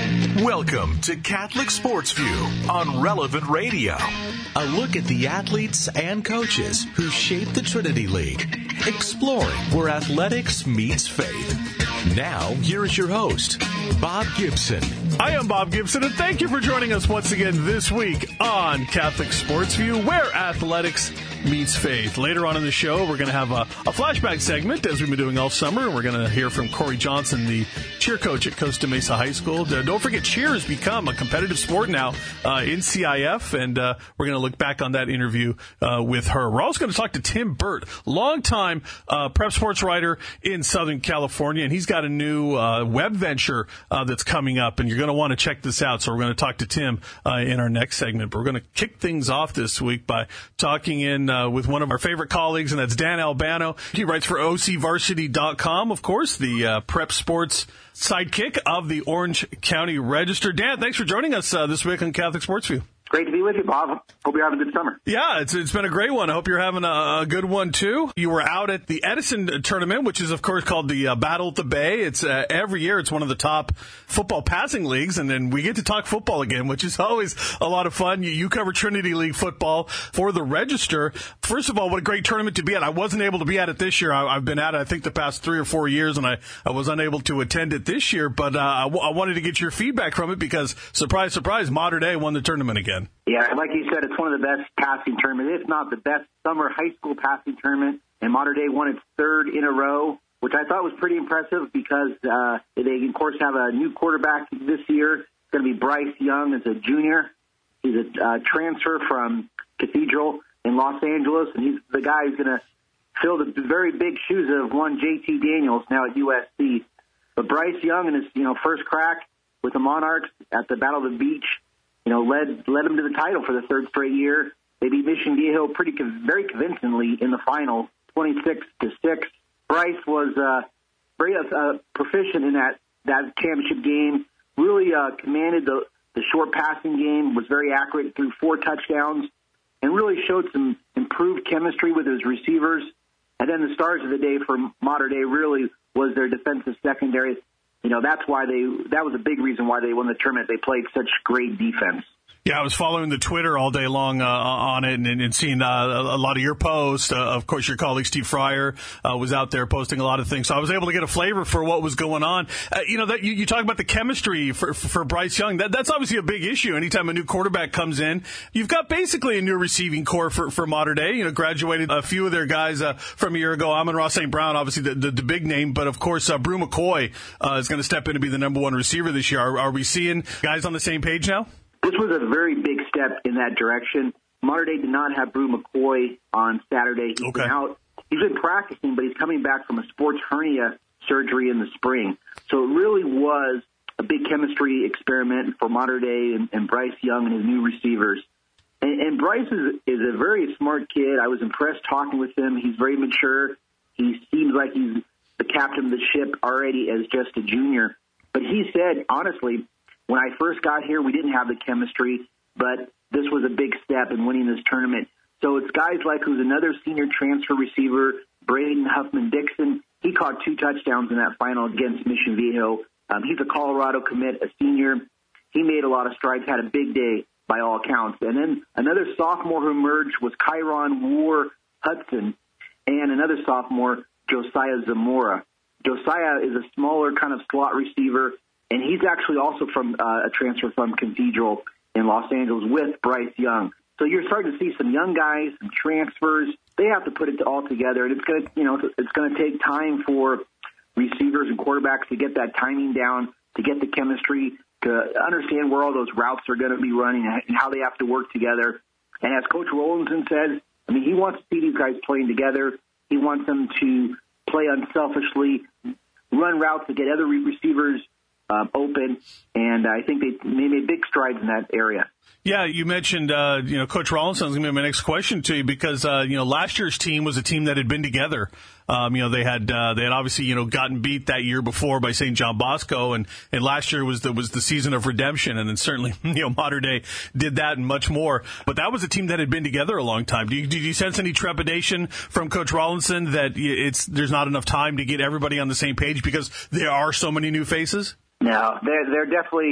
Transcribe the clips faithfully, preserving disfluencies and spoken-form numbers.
Welcome to Catholic Sports View on Relevant Radio. A look at the athletes and coaches who shape the Trinity League, exploring where athletics meets faith. Now, here is your host, Bob Gibson. I am Bob Gibson, and thank you for joining us once again this week on Catholic Sports View, where athletics meets faith. Later on in the show, we're going to have a, a flashback segment, as we've been doing all summer. We're going to hear from Corey Johnson, the cheer coach at Costa Mesa High School. Uh, don't forget, cheer has become a competitive sport now uh, in C I F, and uh, we're going to look back on that interview uh, with her. We're also going to talk to Tim Burt, longtime uh, prep sports writer in Southern California, and he's got a new uh, web venture uh, that's coming up, and you're going to want to check this out. So we're going to talk to Tim uh, in our next segment. But we're going to kick things off this week by talking in uh, with one of our favorite colleagues, and that's Dan Albano. He writes for O C Varsity dot com, of course, the uh, prep sports sidekick of the Orange County Register. Dan, thanks for joining us uh, this week on Catholic Sports View. Great to be with you, Bob. Hope you're having a good summer. Yeah, it's it's been a great one. I hope you're having a, a good one, too. You were out at the Edison tournament, which is, of course, called the uh, Battle at the Bay. It's uh, every year it's one of the top football passing leagues, and then we get to talk football again, which is always a lot of fun. You, you cover Trinity League football for the Register. First of all, what a great tournament to be at. I wasn't able to be at it this year. I, I've been at it, I think, the past three or four years, and I, I was unable to attend it this year, but uh, I, w- I wanted to get your feedback from it because, surprise, surprise, Mater Dei won the tournament again. Yeah, like you said, it's one of the best passing tournaments, if not the best summer high school passing tournament. And Mater Dei won its third in a row, which I thought was pretty impressive because uh, they, of course, have a new quarterback this year. It's going to be Bryce Young as a junior. He's a uh, transfer from Cathedral in Los Angeles, and he's the guy who's going to fill the very big shoes of one J T Daniels now at U S C. But Bryce Young in his you know first crack with the Monarchs at the Battle of the Beach, you know, led led them to the title for the third straight year. They beat Mission Viejo pretty very convincingly in the final, twenty-six to six. Bryce was uh, very uh, proficient in that, that championship game, really uh, commanded the, the short passing game, was very accurate, threw four touchdowns, and really showed some improved chemistry with his receivers. And then the stars of the day for Mater Dei really was their defensive secondary. You know, that's why they, that was a big reason why they won the tournament. They played such great defense. Yeah, I was following the Twitter all day long uh, on it and, and seeing uh, a lot of your posts. Uh, of course, your colleague Steve Fryer uh, was out there posting a lot of things. So I was able to get a flavor for what was going on. Uh, you know, that you, you talk about the chemistry for, for, for Bryce Young. That, that's obviously a big issue. Anytime a new quarterback comes in, you've got basically a new receiving core for, for Mater Dei. You know, graduated a few of their guys uh, from a year ago. Amon-Ra Saint Brown, obviously the, the, the big name. But, of course, uh, Brew McCoy uh, is going to step in to be the number one receiver this year. Are, are we seeing guys on the same page now? This was a very big step in that direction. Mater Dei did not have Brew McCoy on Saturday. He's okay. been out. He's been practicing, but he's coming back from a sports hernia surgery in the spring. So it really was a big chemistry experiment for Mater Dei and, and Bryce Young and his new receivers. And, and Bryce is, is a very smart kid. I was impressed talking with him. He's very mature. He seems like he's the captain of the ship already as just a junior. But he said, honestly, when I first got here, we didn't have the chemistry, but this was a big step in winning this tournament. So it's guys like who's another senior transfer receiver, Braden Huffman-Dixon. He caught two touchdowns in that final against Mission Viejo. Um, he's a Colorado commit, a senior. He made a lot of strides, had a big day by all accounts. And then another sophomore who emerged was Kyron War Hudson, and another sophomore, Josiah Zamora. Josiah is a smaller kind of slot receiver, and he's actually also from uh, a transfer from Cathedral in Los Angeles with Bryce Young. So you're starting to see some young guys, some transfers. They have to put it all together, and it's going to, you know, it's going to take time for receivers and quarterbacks to get that timing down, to get the chemistry, to understand where all those routes are going to be running and how they have to work together. And as Coach Rollinson says, I mean, he wants to see these guys playing together. He wants them to play unselfishly, run routes to get other receivers Uh, open, and I think they, they made big strides in that area. Yeah, you mentioned, uh, you know, Coach Rollinson was going to be my next question to you because, uh, you know, last year's team was a team that had been together. Um, you know, they had, uh, they had obviously, you know, gotten beat that year before by Saint John Bosco, and, and last year was the, was the season of redemption, and then certainly, you know, Mater Dei did that and much more. But that was a team that had been together a long time. Do you, did you sense any trepidation from Coach Rollinson that it's, there's not enough time to get everybody on the same page because there are so many new faces? No, they're, they're definitely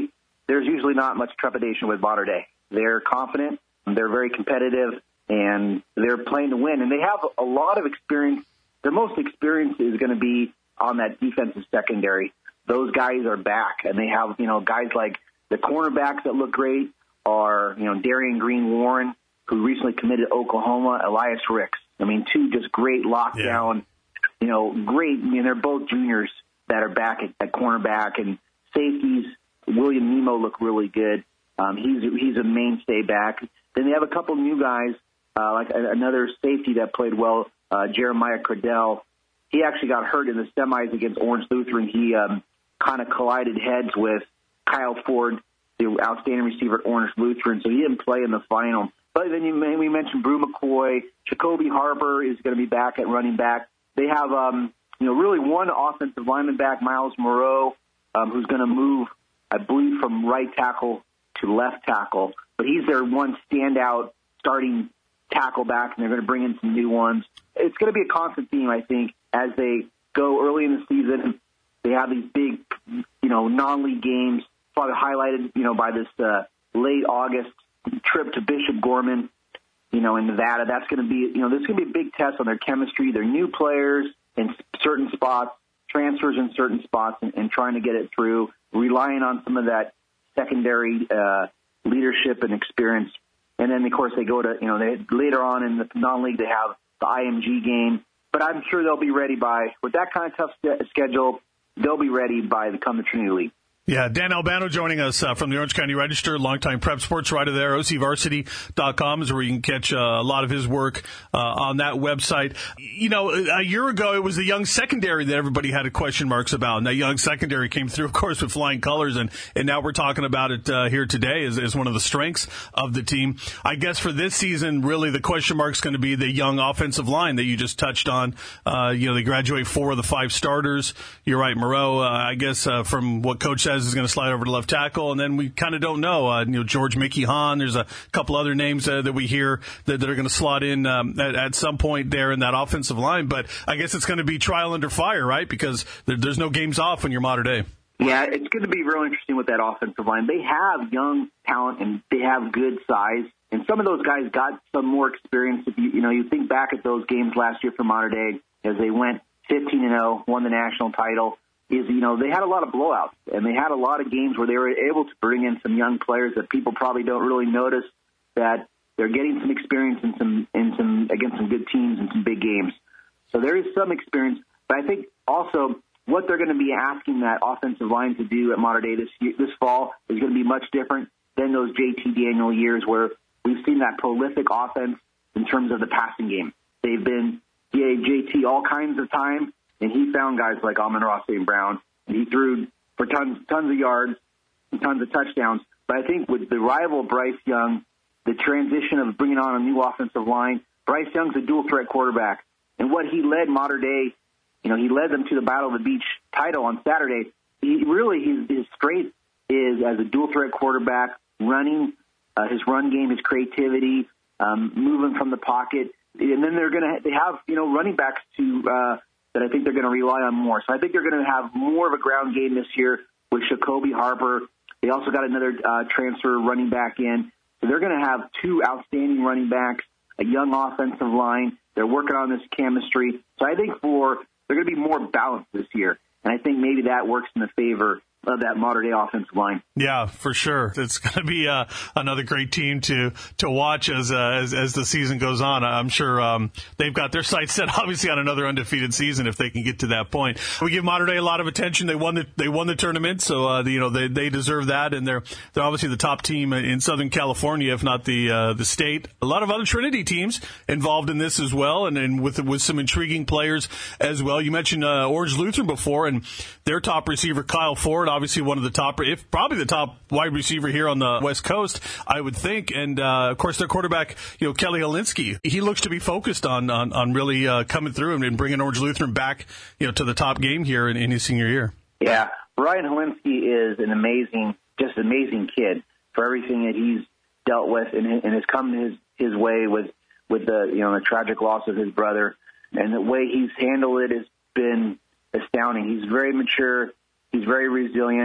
there's usually not much trepidation with Mater Dei. They're confident, they're very competitive, and they're playing to win. And they have a lot of experience. Their most experience is going to be on that defensive secondary. Those guys are back, and they have, you know, guys like the cornerbacks that look great are, you know, Darian Green-Warren, who recently committed to Oklahoma, Elias Ricks. I mean, two just great lockdown, yeah. you know, great. I mean, they're both juniors that are back at, at cornerback, and safeties. William Nemo look really good. Um, he's he's a mainstay back. Then they have a couple new guys, uh, like a, another safety that played well, uh, Jeremiah Cradell. He actually got hurt in the semis against Orange Lutheran. He um, kind of collided heads with Kyle Ford, the outstanding receiver at Orange Lutheran, so he didn't play in the final. But then you, we mentioned Brew McCoy. Jacoby Harper is going to be back at running back. They have, um, you know, really one offensive lineman back, Miles Moreau, um, who's going to move, I believe, from right tackle to left tackle. But he's their one standout starting tackle back, and they're going to bring in some new ones. It's going to be a constant theme, I think, as they go early in the season. They have these big, you know, non-league games, probably highlighted, you know, by this uh, late August trip to Bishop Gorman, you know, in Nevada. That's going to be, you know, there's going to be a big test on their chemistry, their new players in certain spots, transfers in certain spots, and, and trying to get it through, relying on some of that secondary uh, leadership and experience. And then, of course, they go to, you know, they later on in the non-league, they have the I M G game. But I'm sure they'll be ready by, with that kind of tough st- schedule, they'll be ready by the come the Trinity League. Yeah, Dan Albano joining us uh, from the Orange County Register, longtime prep sports writer there. O C varsity dot com is where you can catch uh, a lot of his work uh, on that website. You know, a year ago, it was the young secondary that everybody had question marks about. And that young secondary came through, of course, with flying colors. And, and now we're talking about it uh, here today as, as one of the strengths of the team. I guess for this season, really, the question mark is going to be the young offensive line that you just touched on. Uh, you know, they graduate four of the five starters. You're right, Moreau, uh, I guess, uh, from what Coach says, is going to slide over to left tackle, and then we kind of don't know. Uh, you know, George Mickey Hahn. There's a couple other names uh, that we hear that, that are going to slot in um, at, at some point there in that offensive line. But I guess it's going to be trial under fire, right? Because there, there's no games off when you're Mater Dei. Yeah, it's going to be real interesting with that offensive line. They have young talent and they have good size, and some of those guys got some more experience. If you you know you think back at those games last year for Mater Dei as they went fifteen and oh, won the national title. Is, you know, they had a lot of blowouts, and they had a lot of games where they were able to bring in some young players that people probably don't really notice that they're getting some experience in some, in some, against some good teams in some big games. So there is some experience, but I think also what they're going to be asking that offensive line to do at Mater Dei this year, this fall is going to be much different than those J T Daniel years where we've seen that prolific offense in terms of the passing game. They've been J T all kinds of time, and he found guys like Amon-Ra Saint Brown, and he threw for tons, tons of yards and tons of touchdowns. But I think with the arrival of Bryce Young, the transition of bringing on a new offensive line, Bryce Young's a dual-threat quarterback. And what he led Mater Dei, you know, he led them to the Battle of the Beach title on Saturday. He really, his, his strength is as a dual-threat quarterback, running, uh, his run game, his creativity, um, moving from the pocket. And then they're going to they have, you know, running backs to uh, that I think they're going to rely on more. So I think they're going to have more of a ground game this year with Jacoby Harper. They also got another uh, transfer running back in. So they're going to have two outstanding running backs, a young offensive line. They're working on this chemistry. So I think for they're going to be more balanced this year. And I think maybe that works in the favor of that Mater Dei offensive line. Yeah, for sure. It's going to be uh, another great team to to watch as uh, as, as the season goes on. I'm sure um, they've got their sights set, obviously, on another undefeated season if they can get to that point. We give Mater Dei a lot of attention. They won the they won the tournament, so uh, the, you know they they deserve that, and they're they're obviously the top team in Southern California, if not the uh, the state. A lot of other Trinity teams involved in this as well, and, and with with some intriguing players as well. You mentioned uh, Orange Lutheran before, and their top receiver Kyle Ford, obviously one of the top, if probably the top wide receiver here on the West Coast, I would think. And, uh, of course, their quarterback, you know, Kelly Holinsky, he looks to be focused on on, on really uh, coming through and, and bringing Orange Lutheran back, you know, to the top game here in, in his senior year. Yeah, Ryan Holinsky is an amazing, just an amazing kid for everything that he's dealt with and, and has come his his way with with the you know the tragic loss of his brother, and the way he's handled it has been astounding. He's very mature. He's very resilient.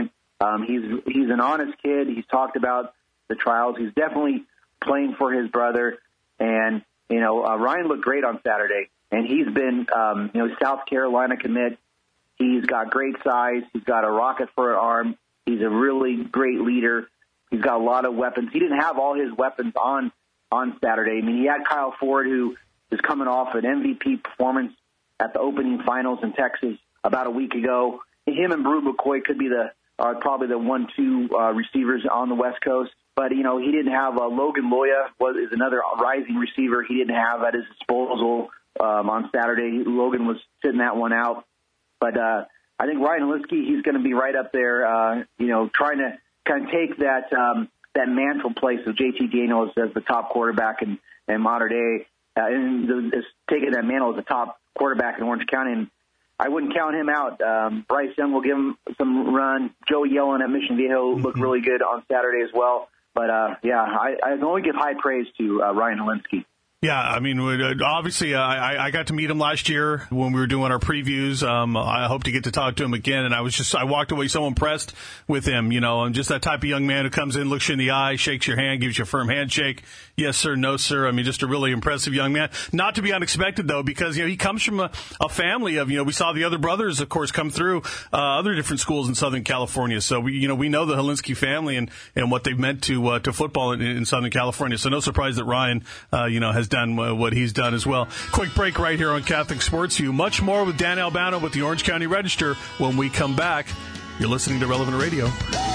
Um, he's he's an honest kid. He's talked about the trials. He's definitely playing for his brother. And, you know, uh, Ryan looked great on Saturday. And he's been, um, you know, South Carolina commit. He's got great size. He's got a rocket for an arm. He's a really great leader. He's got a lot of weapons. He didn't have all his weapons on on Saturday. I mean, he had Kyle Ford, who is coming off an M V P performance at the opening finals in Texas about a week ago. Him and Brew McCoy could be the uh, probably the one two uh, receivers on the West Coast. But, you know, he didn't have uh, Logan Loya, was is another rising receiver he didn't have at his disposal um, on Saturday. Logan was sitting that one out. But uh, I think Ryan Hilinski, he's going to be right up there, uh, you know, trying to kind of take that um, that mantle place of J T Daniels as the top quarterback in, in modern day, uh, and the, is taking that mantle as the top quarterback in Orange County. And I wouldn't count him out. Um, Bryce Young will give him some run. Joey Yellen at Mission Viejo looked really good on Saturday as well. But, uh, yeah, I, I can only give high praise to uh, Ryan Hilinski. Yeah, I mean, obviously, uh, I, I got to meet him last year when we were doing our previews. Um, I hope to get to talk to him again. And I was just, I walked away so impressed with him, you know, and just that type of young man who comes in, looks you in the eye, shakes your hand, gives you a firm handshake. Yes, sir. No, sir. I mean, just a really impressive young man. Not to be unexpected, though, because, you know, he comes from a, a family of, you know, we saw the other brothers, of course, come through uh, other different schools in Southern California. So, we, you know, we know the Hilinski family and, and what they've meant to uh, to football in, in Southern California. So no surprise that Ryan, uh, you know, has done uh, what he's done as well. Quick break right here on Catholic Sports View. Much more with Dan Albano with the Orange County Register when we come back. You're listening to Relevant Radio.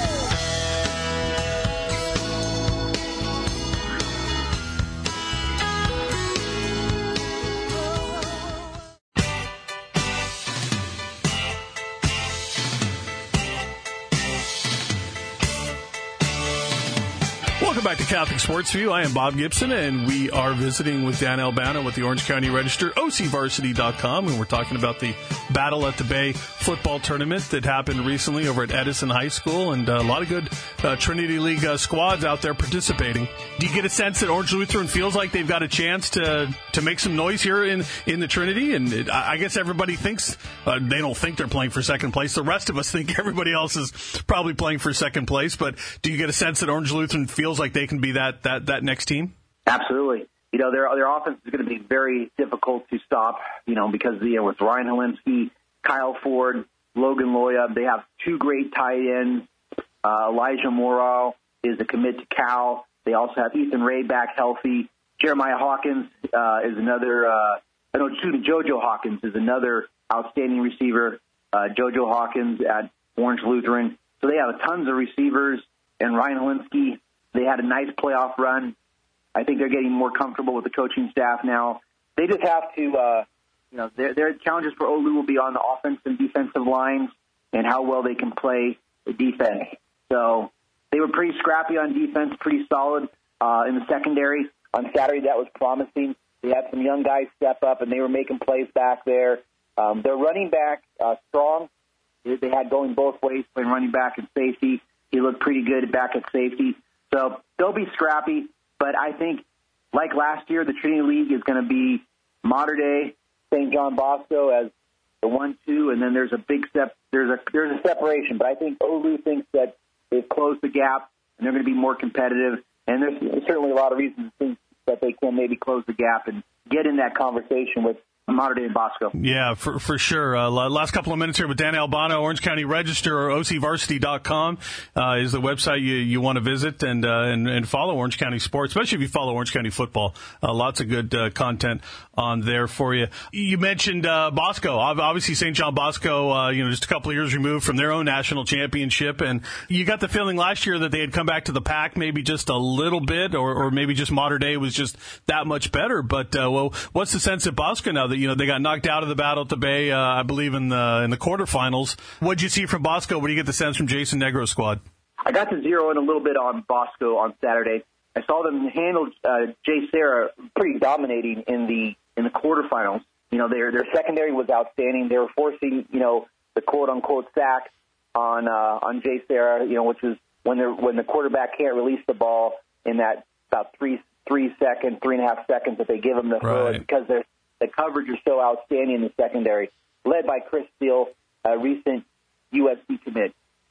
Welcome back to Catholic Sports View. I am Bob Gibson, and we are visiting with Dan Albano with the Orange County Register, O C varsity dot com, and we're talking about the Battle at the Bay football tournament that happened recently over at Edison High School, and uh, a lot of good uh, Trinity League uh, squads out there participating. Do you get a sense that Orange Lutheran feels like they've got a chance to to make some noise here in, in the Trinity? And it, I guess everybody thinks, uh, they don't think they're playing for second place. The rest of us think everybody else is probably playing for second place, but do you get a sense that Orange Lutheran feels like they can be that, that, that next team? Absolutely. You know, their their offense is going to be very difficult to stop, you know, because, you know, with Ryan Hilinski, Kyle Ford, Logan Loya, they have two great tight ends. Uh, Elijah Morrow is a commit to Cal. They also have Ethan Ray back healthy. Jeremiah Hawkins uh, is another, uh, I know, excuse me, JoJo Hawkins is another outstanding receiver. Uh, JoJo Hawkins at Orange Lutheran. So they have tons of receivers. And Ryan Hilinski, they had a nice playoff run. I think they're getting more comfortable with the coaching staff now. They just have to, uh, you know, their, their challenges for Olu will be on the offensive and defensive lines and how well they can play the defense. So they were pretty scrappy on defense, pretty solid uh, in the secondary. On Saturday, that was promising. They had some young guys step up, and they were making plays back there. Um, their running back, uh, Strong, they had going both ways, playing running back and safety. He looked pretty good back at safety. So they'll be scrappy, but I think, like last year, the Trinity League is going to be modern day Saint John Bosco as the one two, and then there's a big step. There's a there's a separation, but I think Olu thinks that they've closed the gap and they're going to be more competitive. And there's certainly a lot of reasons to think that they can maybe close the gap and get in that conversation with modern day Bosco. Yeah, for for sure. Uh, last couple of minutes here with Dan Albano, Orange County Register, or O C varsity dot com uh, is the website you, you want to visit and, uh, and and follow Orange County sports, especially if you follow Orange County football. Uh, lots of good uh, content on there for you. You mentioned uh, Bosco. Obviously, Saint John Bosco, uh, you know, just a couple of years removed from their own national championship, and you got the feeling last year that they had come back to the pack maybe just a little bit, or, or maybe just modern day was just that much better. But uh, well, what's the sense at Bosco now that you know they got knocked out of the Battle at the Bay, uh, I believe in the in the quarterfinals? What'd you see from Bosco? What do you get the sense from Jason Negro's squad? I got to zero in a little bit on Bosco on Saturday. I saw them handle uh, Jay Serra pretty dominating in the in the quarterfinals. You know, their their secondary was outstanding. They were forcing, you know, the quote unquote sack on uh, on Jay Serra, you know, which is when they when the quarterback can't release the ball in that about three three seconds, three and a half seconds that they give them to throw it, because they're the coverage is so outstanding in the secondary, led by Chris Steele, a recent U S C commit.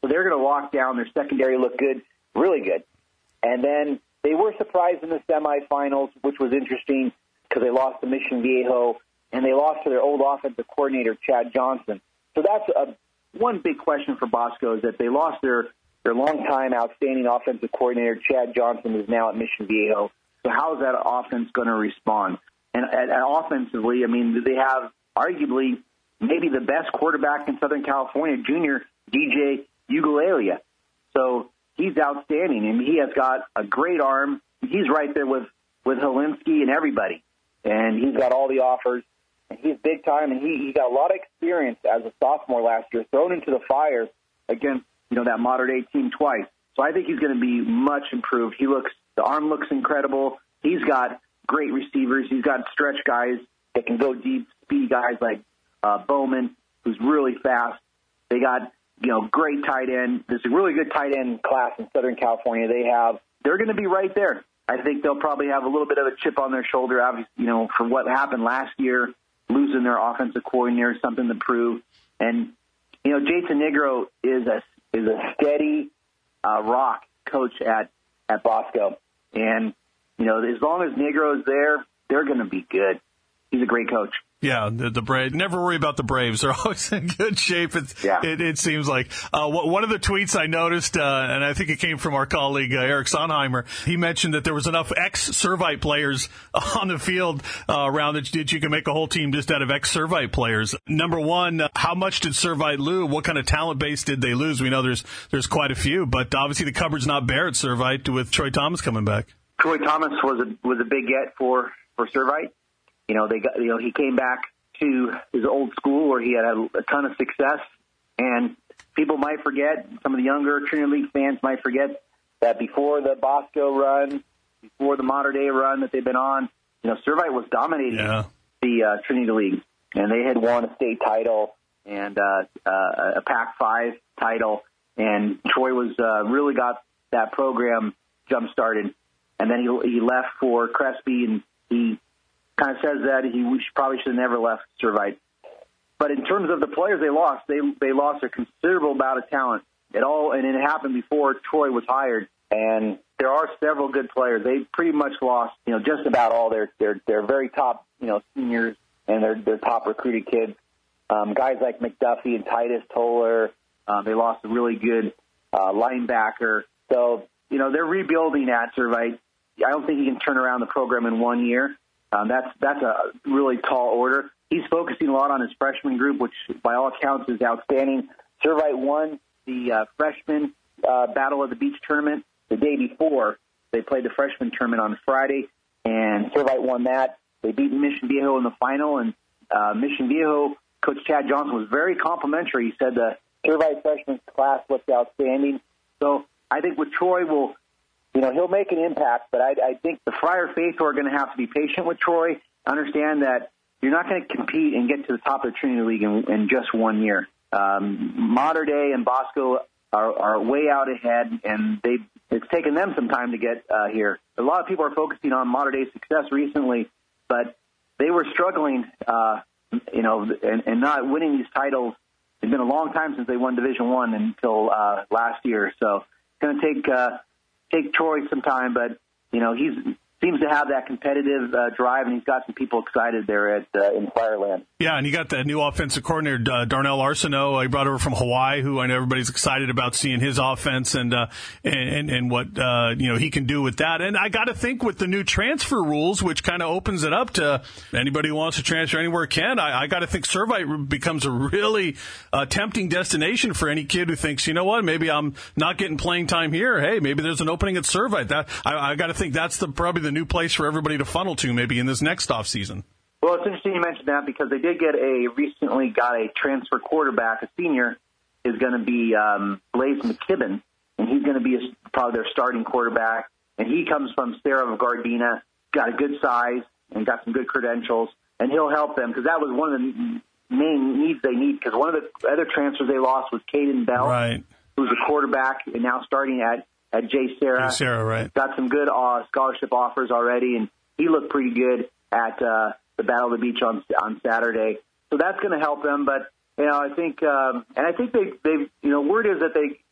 So they're going to lock down. Their secondary look good, really good. And then they were surprised in the semifinals, which was interesting because they lost to Mission Viejo, and they lost to their old offensive coordinator, Chad Johnson. So that's a, one big question for Bosco is that they lost their, their longtime outstanding offensive coordinator, Chad Johnson, who's now at Mission Viejo. So how is that offense going to respond? And, and, and offensively, I mean, they have arguably maybe the best quarterback in Southern California, junior D J Ugalele. So he's outstanding, and he has got a great arm. He's right there with, with Helinski and everybody. And he's got all the offers, and he's big time, and he, he got a lot of experience as a sophomore last year, thrown into the fire against, you know, that modern-day team twice. So I think he's going to be much improved. He looks, the arm looks incredible. He's got great receivers. He's got stretch guys that can go deep, speed guys like uh, Bowman, who's really fast. They got, you know, great tight end. There's a really good tight end class in Southern California. They have, they're going to be right there. I think they'll probably have a little bit of a chip on their shoulder, obviously, you know, for what happened last year, losing their offensive coordinator, something to prove. And, you know, Jason Negro is a is a steady uh, rock coach at, at Bosco. And, you know, as long as Negro is there, they're going to be good. He's a great coach. Yeah, the, the Braves. Never worry about the Braves. They're always in good shape. It's, yeah. it, it seems like. Uh, one of the tweets I noticed, uh, and I think it came from our colleague uh, Eric Sonheimer, he mentioned that there was enough ex-Servite players on the field uh, around that, that you can make a whole team just out of ex-Servite players. Number one, uh, how much did Servite lose? What kind of talent base did they lose? We know there's there's quite a few, but obviously the cupboard's not bare at Servite with Troy Thomas coming back. Troy Thomas was a was a big get for for Servite. You know, they got, you know, he came back to his old school where he had a, a ton of success. And people might forget, some of the younger Trinity League fans might forget that before the Bosco run, before the Mater Dei run that they've been on, you know, Servite was dominating yeah. the uh, Trinity League. And they had won a state title and uh, uh, a Pac five title. And Troy was uh, really got that program jump-started. And then he, he left for Crespi, and he kind of says that he we should, probably should have never left Servite. But in terms of the players they lost, they they lost a considerable amount of talent. It all and it happened before Troy was hired. And there are several good players. They pretty much lost, you know, just about all their their their very top, you know, seniors and their their top recruited kids. Um, guys like McDuffie and Titus Toller. Um, they lost a really good uh, linebacker. So you know they're rebuilding at Servite. I don't think he can turn around the program in one year. Um, that's that's a really tall order. He's focusing a lot on his freshman group, which by all accounts is outstanding. Servite won the uh, freshman uh, Battle of the Beach tournament the day before. They played the freshman tournament on Friday, and Servite won that. They beat Mission Viejo in the final, and uh, Mission Viejo coach Chad Johnson was very complimentary. He said the Servite freshman class looked outstanding. So I think with Troy, will You know, he'll make an impact, but I, I think the Friar Faithful are going to have to be patient with Troy, understand that you're not going to compete and get to the top of the Trinity League in, in just one year. Um, Mater Dei and Bosco are, are way out ahead, and they it's taken them some time to get uh, here. A lot of people are focusing on Mater Dei's success recently, but they were struggling, uh, you know, and, and not winning these titles. It's been a long time since they won Division One until uh, last year, so it's going to take uh, take Troy some time, but you know he's seems to have that competitive uh, drive, and he's got some people excited there at uh, in Fireland. Yeah, and you got the new offensive coordinator, uh, Darnell Arsenault. He brought over from Hawaii, who I know everybody's excited about seeing his offense and uh, and, and what uh, you know he can do with that. And I got to think with the new transfer rules, which kind of opens it up to anybody who wants to transfer anywhere can. I, I got to think Servite becomes a really uh, tempting destination for any kid who thinks, you know what, maybe I'm not getting playing time here. Hey, maybe there's an opening at Servite. That I, I got to think that's the probably the new place for everybody to funnel to maybe in this next off season. Well, it's interesting you mentioned that because they did get a recently got a transfer quarterback, a senior, is going to be um, Blaze McKibben, and he's going to be a, probably their starting quarterback. And he comes from Serra of Gardena, got a good size and got some good credentials, and he'll help them because that was one of the main needs they need. Because one of the other transfers they lost was Caden Bell, right, who's a quarterback and now starting at at J. Serra. J. Serra, right. Got some good uh, scholarship offers already, and he looked pretty good at uh, the Battle of the Beach on on Saturday. So that's going to help them. But you know, I think, um, and I think they they you know, word is that they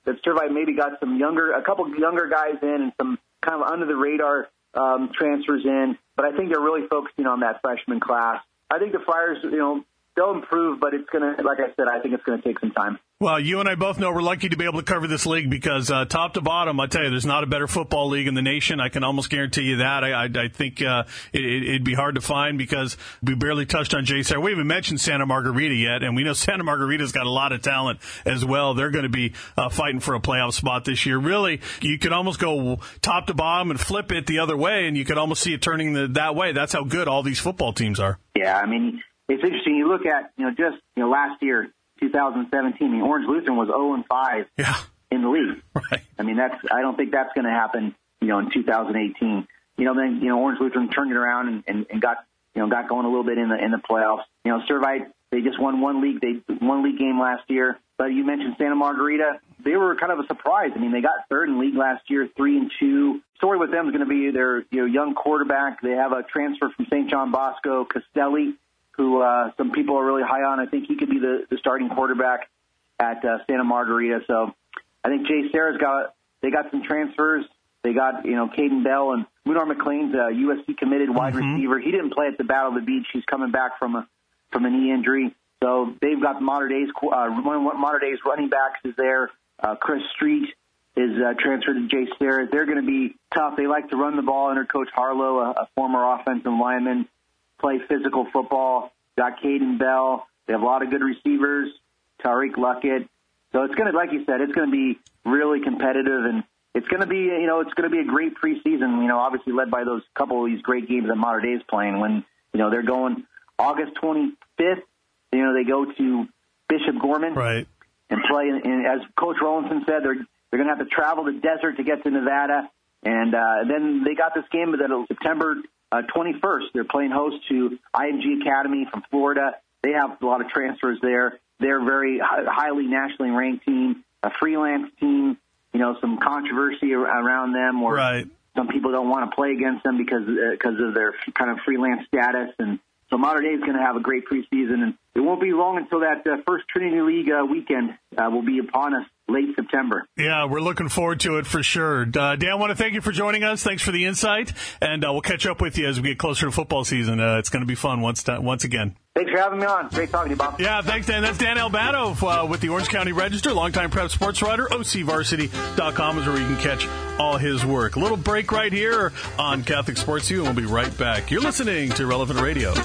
that Servite maybe got some younger, a couple younger guys in and some kind of under the radar um, transfers in. But I think they're really focusing on that freshman class. I think the Friars, you know, they'll improve, but it's going to, like I said, I think it's going to take some time. Well, you and I both know we're lucky to be able to cover this league because uh, top to bottom, I tell you, there's not a better football league in the nation. I can almost guarantee you that. I, I, I think uh, it, it'd be hard to find because we barely touched on Jay Sayre. We haven't mentioned Santa Margarita yet, and we know Santa Margarita's got a lot of talent as well. They're going to be uh, fighting for a playoff spot this year. Really, you could almost go top to bottom and flip it the other way, and you could almost see it turning the, that way. That's how good all these football teams are. Yeah, I mean, it's interesting. You look at, you know, just, you know, last year, two thousand seventeen, I mean, Orange Lutheran was oh and five yeah. in the league. Right. I mean, that's, I don't think that's going to happen, you know, in two thousand eighteen. You know, then, you know, Orange Lutheran turned it around and, and, and got, you know, got going a little bit in the, in the playoffs. You know, Servite, they just won one league, they one league game last year. But you mentioned Santa Margarita. They were kind of a surprise. I mean, they got third in league last year, three and two. Story with them is going to be their, you know, young quarterback. They have a transfer from Saint John Bosco, Castelli, who uh, some people are really high on. I think he could be the, the starting quarterback at uh, Santa Margarita. So I think Jay Sayre's got, they got some transfers. They got, you know, Caden Bell and Munar McLean's a U S C committed wide mm-hmm. receiver. He didn't play at the Battle of the Beach. He's coming back from a from a knee injury. So they've got Mater Dei's, uh, one of Mater Dei's running backs is there. Uh, Chris Street is uh, transferred to Jay Sayre. They're going to be tough. They like to run the ball under Coach Harlow, a, a former offensive lineman, play physical football. Got Caden Bell. They have a lot of good receivers, Tariq Luckett. So it's going to, like you said, it's going to be really competitive, and it's going to be, you know, it's going to be a great preseason, you know, obviously led by those couple of these great games that Mater Dei is playing when, you know, they're going August twenty-fifth. You know, they go to Bishop Gorman right. and play. And as Coach Rollinson said, they're they're going to have to travel the desert to get to Nevada. And uh, then they got this game that September uh, twenty-first. They're playing host to I M G Academy from Florida. They have a lot of transfers there. They're a very highly nationally ranked team, a freelance team. You know, some controversy around them, or right. some people don't want to play against them because uh, because of their kind of freelance status. And so Mater Dei is going to have a great preseason, and it won't be long until that uh, first Trinity League uh, weekend uh, will be upon us late September. Yeah, we're looking forward to it for sure. Uh, Dan, I want to thank you for joining us. Thanks for the insight, and uh, we'll catch up with you as we get closer to football season. Uh, it's going to be fun once once again. Thanks for having me on. Great talking to you, Bob. Yeah, thanks, Dan. That's Dan Albano uh, with the Orange County Register, longtime prep sports writer. O C varsity dot com is where you can catch all his work. A little break right here on Catholic Sports View, and we'll be right back. You're listening to Relevant Radio.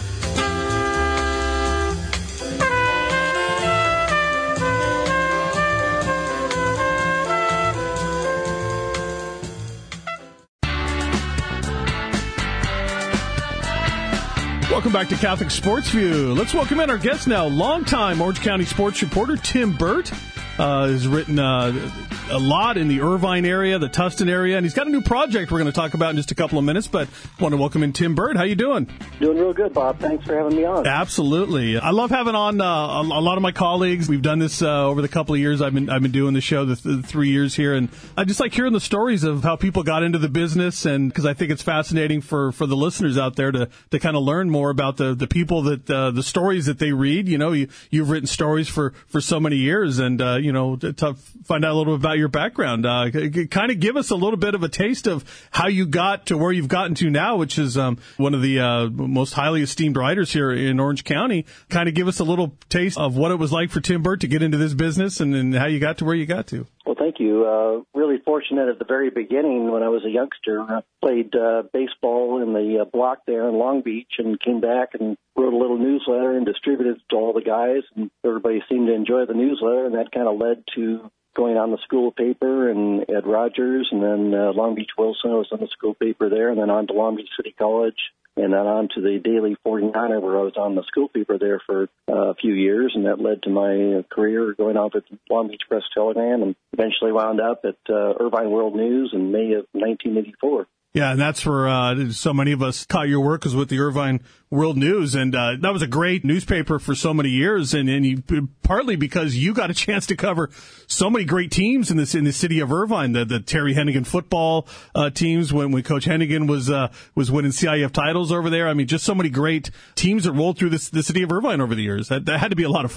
Welcome back to Catholic Sports View. Let's welcome in our guest now, longtime Orange County sports reporter Tim Burt. Uh, has written uh, a lot in the Irvine area, the Tustin area, and he's got a new project we're going to talk about in just a couple of minutes, but I want to welcome in Tim Burt. How you doing? Doing real good, Bob. Thanks for having me on. Absolutely. I love having on uh, a, a lot of my colleagues. We've done this uh, over the couple of years I've been I've been doing the show, the, th- the three years here, and I just like hearing the stories of how people got into the business, and because I think it's fascinating for, for the listeners out there to, to kind of learn more about the, the people that uh, the stories that they read. You know, you, you've written stories for, for so many years, and uh, you know, to, to find out a little bit about your background. Uh, kind of give us a little bit of a taste of how you got to where you've gotten to now, which is um, one of the uh, most highly esteemed writers here in Orange County. Kind of give us a little taste of what it was like for Tim Burt to get into this business, and, and how you got to where you got to. Well, thank you. Uh, really fortunate at the very beginning when I was a youngster. I played uh, baseball in the uh, block there in Long Beach and came back and wrote a little newsletter and distributed it to all the guys, and everybody seemed to enjoy the newsletter, and that kind of led to going on the school paper and Ed Rogers, and then uh, Long Beach Wilson. I was on the school paper there, and then on to Long Beach City College, and then on to the Daily forty-niner, where I was on the school paper there for uh, a few years, and that led to my career going on with Long Beach Press Telegram, and eventually wound up at uh, Irvine World News in May of nineteen eighty-four. Yeah, and that's where uh, so many of us caught your work, was with the Irvine World News, and uh, that was a great newspaper for so many years, and, and you, partly because you got a chance to cover so many great teams in this in the city of Irvine, the, the Terry Hennigan football uh, teams when, when Coach Hennigan was uh, was winning C I F titles over there. I mean, just so many great teams that rolled through this, the city of Irvine over the years. That, that had to be a lot of fun.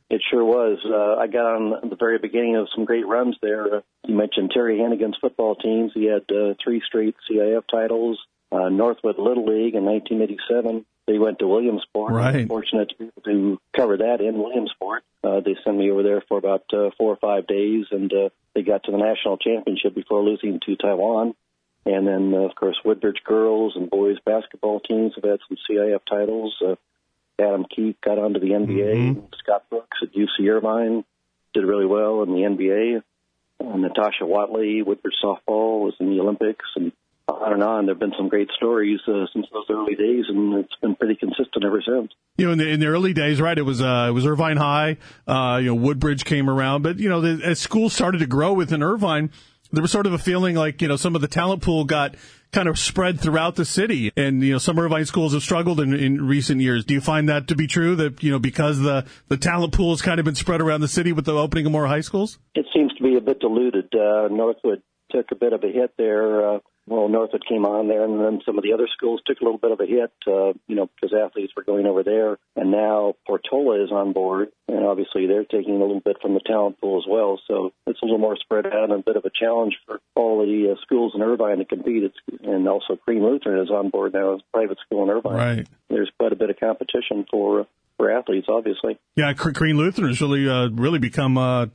It sure was. Uh, I got on at the very beginning of some great runs there. Uh, you mentioned Terry Hannigan's football teams. He had uh, three straight C I F titles. Uh, Northwood Little League in nineteen eighty-seven. They went to Williamsport. Right. I was fortunate to be able to cover that in Williamsport. Uh, they sent me over there for about uh, four or five days, and uh, they got to the national championship before losing to Taiwan. And then, uh, of course, Woodbridge girls and boys basketball teams have had some C I F titles. Uh, Adam Keefe got onto the N B A. Mm-hmm. Scott Brooks at U C Irvine did really well in the N B A. Uh, Natasha Watley, Woodbridge softball, was in the Olympics, and on and on. There have been some great stories uh, since those early days, and it's been pretty consistent ever since. You know, in the, in the early days, right, it was uh, it was Irvine High. Uh, you know, Woodbridge came around, but you know, the, as schools started to grow within Irvine, there was sort of a feeling like, you know, some of the talent pool got kind of spread throughout the city, and you know, some Irvine schools have struggled in, in recent years. Do you find that to be true? That you know, because the the talent pool has kind of been spread around the city with the opening of more high schools? It seems to be a bit diluted. Uh, Northwood took a bit of a hit there. Uh, Well, Northwood came on there, and then some of the other schools took a little bit of a hit, uh, you know, because athletes were going over there. And now Portola is on board, and obviously they're taking a little bit from the talent pool as well. So it's a little more spread out and a bit of a challenge for all the uh, schools in Irvine to compete. It's, and also Crean Lutheran is on board now as a private school in Irvine. Right. There's quite a bit of competition for uh, for athletes, obviously. Yeah, Crean Lutheran has really, uh, really become uh,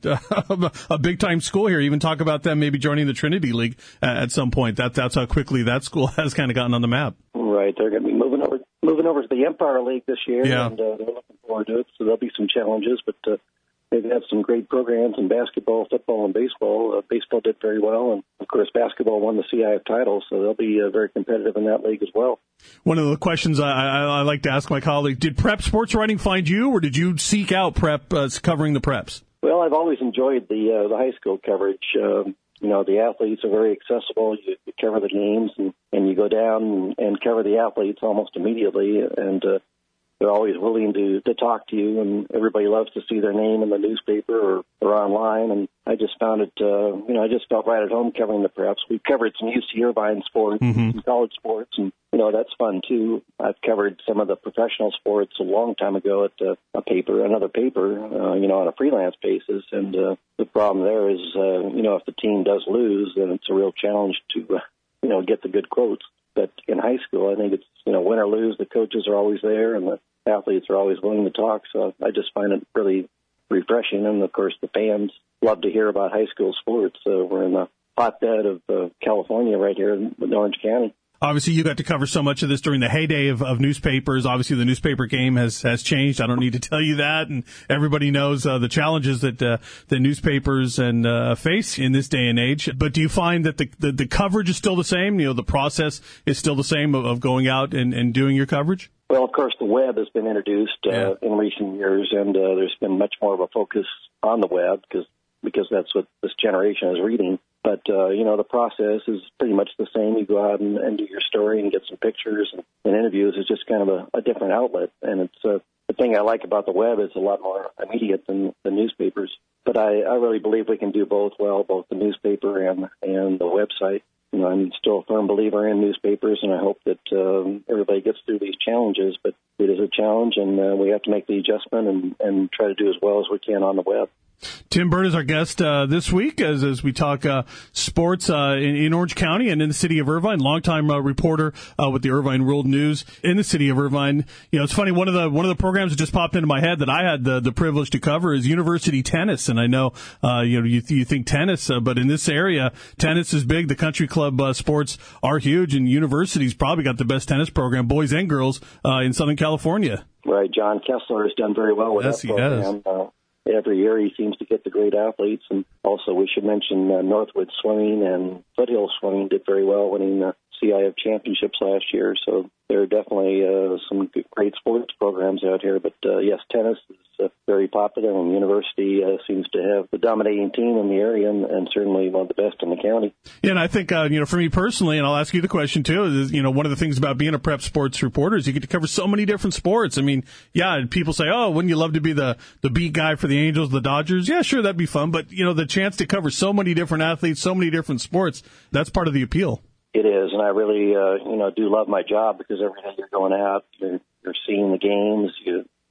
a big-time school here. Even talk about them maybe joining the Trinity League at some point. That, that's how quickly that school has kind of gotten on the map. Right. They're going to be moving over moving over to the Empire League this year, yeah. and uh, they're looking forward to it. So there'll be some challenges, but uh, they've had some great programs in basketball, football, and baseball. Uh, baseball did very well, and, of course, basketball won the C I F title, so they'll be uh, very competitive in that league as well. One of the questions I, I, I like to ask my colleagues, did Prep Sports Writing find you, or did you seek out Prep uh, covering the Preps? Well, I've always enjoyed the uh, the high school coverage. Um, you know, the athletes are very accessible. You, you cover the games, and, and you go down and, and cover the athletes almost immediately, and uh, they're always willing to, to talk to you, and everybody loves to see their name in the newspaper or, or online. And I just found it, uh, you know, I just felt right at home covering the Preps. We've covered some U C Irvine sports, mm-hmm. some college sports, and, you know, that's fun, too. I've covered some of the professional sports a long time ago at uh, a paper, another paper, uh, you know, on a freelance basis. And uh, the problem there is, uh, you know, if the team does lose, then it's a real challenge to, uh, you know, get the good quotes. But in high school, I think it's, you know, win or lose, the coaches are always there, and the athletes are always willing to talk. So I just find it really refreshing. And, of course, the fans love to hear about high school sports. So we're in the hotbed of uh, California right here in Orange County. Obviously, you got to cover so much of this during the heyday of, of newspapers. Obviously, the newspaper game has, has changed. I don't need to tell you that. And everybody knows uh, the challenges that uh, the newspapers and uh, face in this day and age. But do you find that the, the, the coverage is still the same? You know, the process is still the same of, of going out and, and doing your coverage? Well, of course, the web has been introduced uh, yeah. in recent years, and uh, there's been much more of a focus on the web because because that's what this generation is reading. But, uh, you know, the process is pretty much the same. You go out and, and do your story and get some pictures and, and interviews. It's just kind of a, a different outlet. And it's uh, the thing I like about the web is a lot more immediate than the newspapers. But I, I really believe we can do both well, both the newspaper and, and the website. You know, I'm still a firm believer in newspapers, and I hope that um, everybody gets through these challenges. But it is a challenge, and uh, we have to make the adjustment and, and try to do as well as we can on the web. Tim Burt is our guest uh, this week as as we talk uh, sports uh, in, in Orange County and in the city of Irvine. Longtime uh, reporter uh, with the Irvine World News in the city of Irvine. You know, it's funny. One of the one of the programs that just popped into my head that I had the, the privilege to cover is university tennis. And I know uh, you know you you think tennis, uh, but in this area, tennis is big. The country club uh, sports are huge, and university's probably got the best tennis program, boys and girls, uh, in Southern California. Right. John Kessler has done very well with yes, that program. He has. Uh, Every year he seems to get the great athletes. And also we should mention uh, Northwood Swimming and Foothill Swimming did very well, winning the C I F championships last year. So there are definitely uh, some great sports programs out here. But, uh, yes, tennis is uh, very popular, and university uh, seems to have the dominating team in the area and, and certainly one of the best in the county. Yeah, and I think, uh, you know, for me personally, and I'll ask you the question too, is, you know, one of the things about being a prep sports reporter is you get to cover so many different sports. I mean, yeah, people say, oh, wouldn't you love to be the, the beat guy for the Angels, the Dodgers? Yeah, sure, that'd be fun. But, you know, the chance to cover so many different athletes, so many different sports, that's part of the appeal. It is, and I really, uh, you know, do love my job because every day you're going out, you're, you're seeing the games, you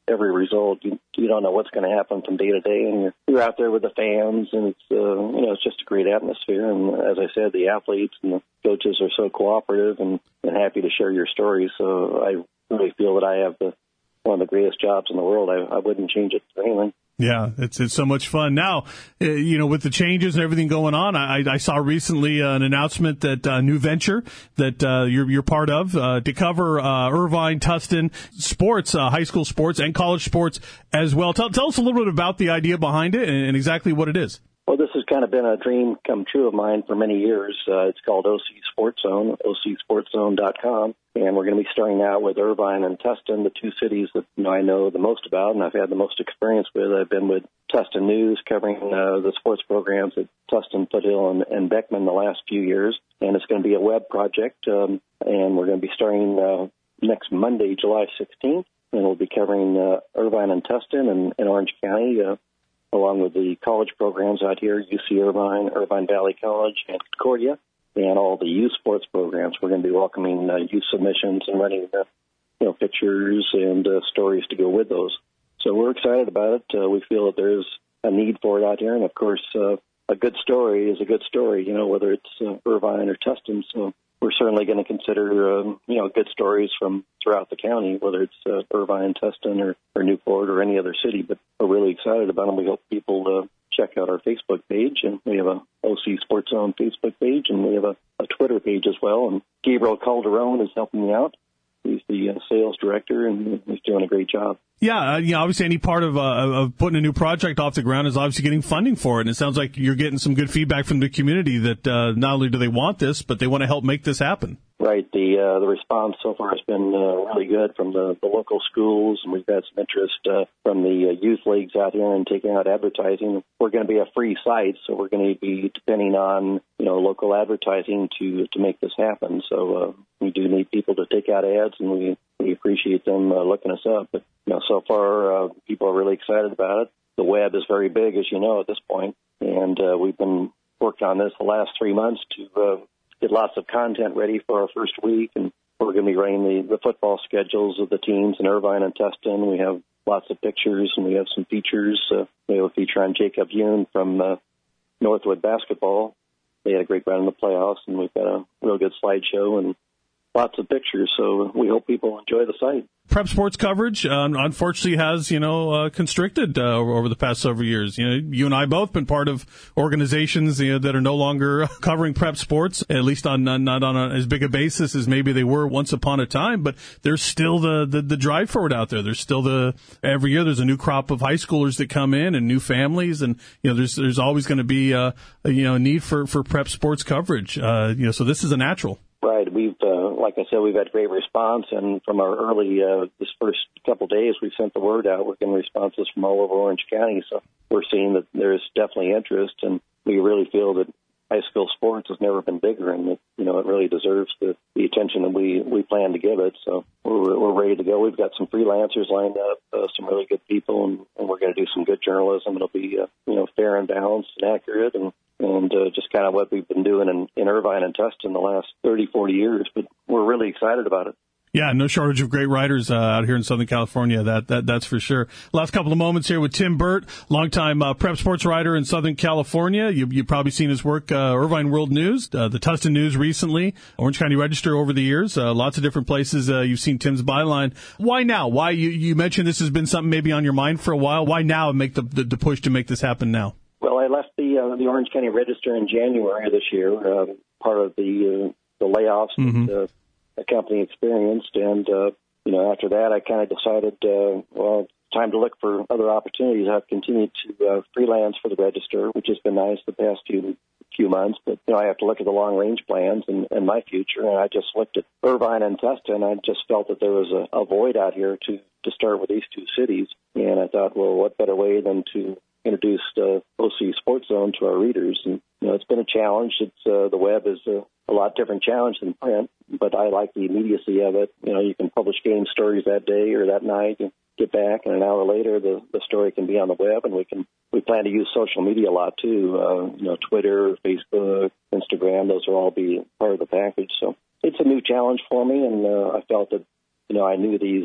every result. You, you don't know what's going to happen from day to day, and you're, you're out there with the fans, and it's uh, you know it's just a great atmosphere. And as I said, the athletes and the coaches are so cooperative and, and happy to share your stories. So I really feel that I have the one of the greatest jobs in the world. I, I wouldn't change it for anything. Yeah, it's it's so much fun. Now, uh, you know, with the changes and everything going on, I, I saw recently uh, an announcement that a uh, new venture that uh, you're you're part of uh, to cover uh, Irvine, Tustin sports, uh, high school sports and college sports as well. Tell, tell us a little bit about the idea behind it and, and exactly what it is. Well, this has kind of been a dream come true of mine for many years. Uh, it's called O C Sports Zone, O C Sports Zone dot com, and we're going to be starting out with Irvine and Tustin, the two cities that you know I know the most about and I've had the most experience with. I've been with Tustin News covering uh, the sports programs at Tustin, Foothill, and, and Beckman the last few years, and it's going to be a web project, um, and we're going to be starting uh, next Monday, July sixteenth, and we'll be covering uh, Irvine and Tustin and, and Orange County, uh, along with the college programs out here, U C Irvine, Irvine Valley College, and Concordia, and all the youth sports programs. We're going to be welcoming uh, youth submissions and running uh, you know, pictures and uh, stories to go with those. So we're excited about it. Uh, we feel that there's a need for it out here, and of course, uh, a good story is a good story, you know, whether it's uh, Irvine or Tustin. So we're certainly going to consider, um, you know, good stories from throughout the county, whether it's uh, Irvine, Tustin, or, or Newport, or any other city. But we're really excited about them. We hope people uh, check out our Facebook page, and we have a O C Sports Zone Facebook page, and we have a, a Twitter page as well. And Gabriel Calderon is helping me out. He's the uh, sales director, and he's doing a great job. Yeah, uh, you know, obviously any part of, uh, of putting a new project off the ground is obviously getting funding for it. And it sounds like you're getting some good feedback from the community that uh, not only do they want this, but they want to help make this happen. Right. The uh, the response so far has been uh, really good from the, the local schools, and we've had some interest uh, from the uh, youth leagues out here in taking out advertising. We're going to be a free site, so we're going to be depending on you know local advertising to to make this happen. So uh, we do need people to take out ads, and we we appreciate them uh, looking us up. But you know, so far uh, people are really excited about it. The web is very big, as you know, at this point, and uh, we've been working on this the last three months to. Uh, Get lots of content ready for our first week, and we're going to be running the, the football schedules of the teams in Irvine and Tustin. We have lots of pictures, and we have some features. Uh, we have a feature on Jacob Yoon from uh, Northwood basketball. They had a great run in the playoffs, and we've got a real good slideshow and lots of pictures. So we hope people enjoy the site. Prep sports coverage, uh, unfortunately, has you know uh, constricted uh, over the past several years. You know, you and I both been part of organizations you know, that are no longer covering prep sports, at least on not on a, as big a basis as maybe they were once upon a time. But there's still the, the the drive for it out there. There's still the every year there's a new crop of high schoolers that come in and new families, and you know there's there's always going to be uh, a, you know a need for for prep sports coverage. Uh, you know, so this is a natural. Right. We've, uh, like I said, we've had great response, and from our early, uh, this first couple of days, we've sent the word out. We're getting responses from all over Orange County, so we're seeing that there's definitely interest, and we really feel that high school sports has never been bigger, and that, you know, it really deserves the, the attention that we, we plan to give it. So we're, we're ready to go. We've got some freelancers lined up, uh, some really good people, and, and we're going to do some good journalism. It'll be, uh, you know, fair and balanced and accurate, and and uh, just kind of what we've been doing in, in Irvine and Tustin the last thirty, forty years. But we're really excited about it. Yeah, no shortage of great writers uh, out here in Southern California. That that that's for sure. Last couple of moments here with Tim Burt, longtime uh, prep sports writer in Southern California. You, you've probably seen his work, uh, Irvine World News, uh, the Tustin News recently, Orange County Register over the years. Uh, lots of different places uh, you've seen Tim's byline. Why now? Why you you mentioned this has been something maybe on your mind for a while. Why now make the the, the push to make this happen now? Well, I left the uh, the Orange County Register in January of this year, uh, part of the uh, the layoffs mm-hmm. that uh, the company experienced, and uh, you know after that I kind of decided, uh, well, it's time to look for other opportunities. I've continued to uh, freelance for the Register, which has been nice the past few few months, but you know I have to look at the long range plans and, and my future, and I just looked at Irvine and Tustin. I just felt that there was a, a void out here to to start with these two cities, and I thought, well, what better way than to introduced uh, O C Sports Zone to our readers, and you know it's been a challenge. It's uh, the web is a, a lot different challenge than print, but I like the immediacy of it. You know, you can publish game stories that day or that night, and get back, and an hour later, the the story can be on the web, and we can we plan to use social media a lot too. Uh, you know, Twitter, Facebook, Instagram; those will all be part of the package. So it's a new challenge for me, and uh, I felt that you know I knew these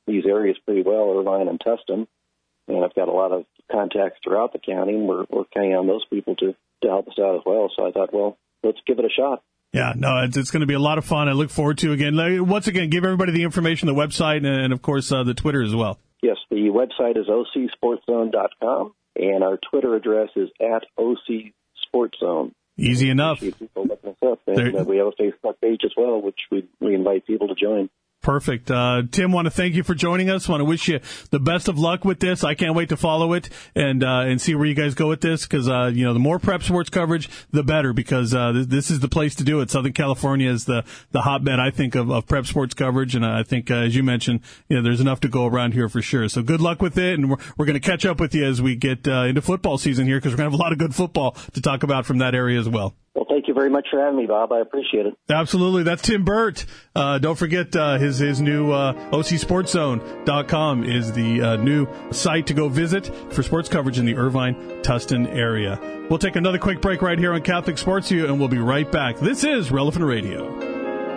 these areas pretty well, Irvine and Tustin. And I've got a lot of contacts throughout the county, and we're, we're counting on those people to, to help us out as well. So I thought, well, let's give it a shot. Yeah, no, it's, it's going to be a lot of fun. I look forward to it again. Once again, give everybody the information, the website, and, and of course, uh, the Twitter as well. Yes, the website is o c sports zone dot com, and our Twitter address is at O C Sports Zone. Easy enough. People looking us up, and uh, we have a Facebook page as well, which we, we invite people to join. Perfect. Uh, Tim, want to thank you for joining us. Want to wish you the best of luck with this. I can't wait to follow it and uh, and see where you guys go with this because, uh, you know, the more prep sports coverage, the better because uh, this, this is the place to do it. Southern California is the, the hotbed, I think, of, of prep sports coverage. And I think, uh, as you mentioned, you know, there's enough to go around here for sure. So good luck with it. And we're, we're going to catch up with you as we get uh, into football season here because we're going to have a lot of good football to talk about from that area as well. Well, thank you very much for having me, Bob. I appreciate it. Absolutely. That's Tim Burt. Uh, don't forget uh, his his new uh, O C sports zone dot com is the uh, new site to go visit for sports coverage in the Irvine-Tustin area. We'll take another quick break right here on Catholic Sports View, and we'll be right back. This is Relevant Radio.